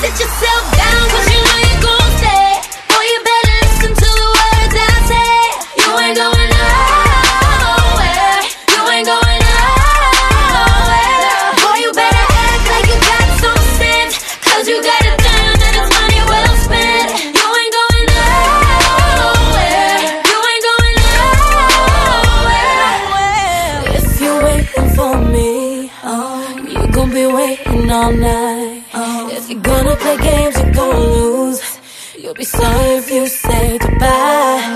Sit yourself down, cause you know you're gon' stay. Boy, you better listen to the words I say. You ain't going nowhere. You ain't going nowhere. Boy, you better act like you got some sense, cause you got a dime and it's money well spent. You ain't going nowhere. You ain't going nowhere. If you're waiting for me, you gon' be waiting all night. If you're gonna play games, you're gonna lose. You'll be sorry if you say goodbye.